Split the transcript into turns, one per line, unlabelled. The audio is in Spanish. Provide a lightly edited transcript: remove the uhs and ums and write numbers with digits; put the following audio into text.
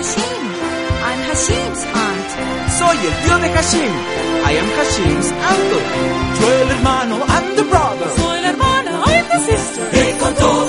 Hashim. I'm Hashim's aunt.
Soy el tío de Hashim. I am Hashim's uncle. Yo el hermano and the brother.
Soy la hermana, I'm the sister.
Y con todo